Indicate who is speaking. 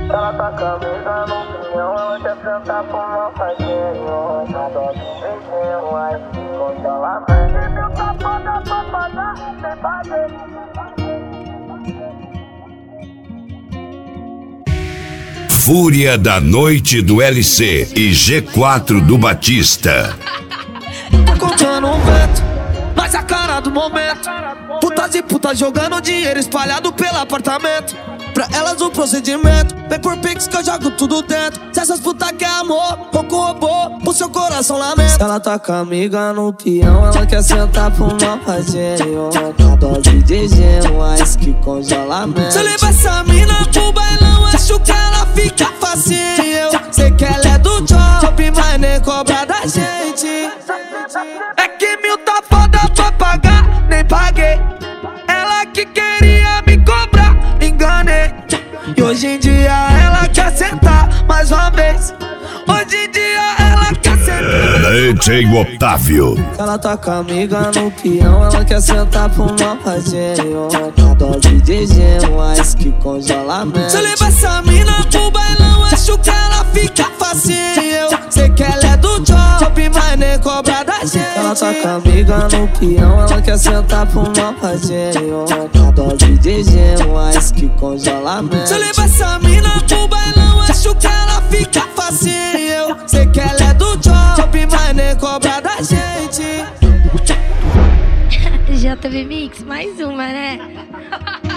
Speaker 1: Ela tá com a camisa no pinhão, ela quer sentar pro malvadinho. Na dose de beijinho, aí congelamento. Tem safada pra pagar, sem fazer.
Speaker 2: Fúria da noite do LC e G4 do Batista.
Speaker 3: Tô contando um vento, mas a cara do momento. Putas e putas jogando dinheiro espalhado pelo apartamento. Pra elas o procedimento, vem por pix que eu jogo tudo dentro. Se essas putas quer amor, ou com robô, o seu coração lamenta. Ela tá com a amiga no peão, ela quer sentar pro malvadinho. Na dose de gelo, ice que congelamento. Se eu levar essa mina pro bailão, acho que ela fica facinho. Eu sei que ela é do job, mas nem cobra da gente. É que 1000 tá foda pra pagar, nem paguei. Ela que queria me cobrar, enganei. E hoje em dia ela quer sentar mais uma vez. Hoje em dia ela quer sentar.
Speaker 2: DJ Otávio.
Speaker 3: Ela tá com a amiga no peão, ela quer sentar pro malvadinho. Na dose de gelo, ice que congelamento. Se eu levar essa mina pro bailão, acho que ela fica facinho. Eu sei que ela é do job, mas nem cobra da gente. Ela tá com a amiga no peão, ela quer sentar pro malvadinho. Na dose de gelo, ice que congelamento. Se eu levar essa mina pro bailão, acho que ela fica facinho. Eu sei que ela é do job, mas nem cobra da gente.
Speaker 4: JB Mix, mais uma, né?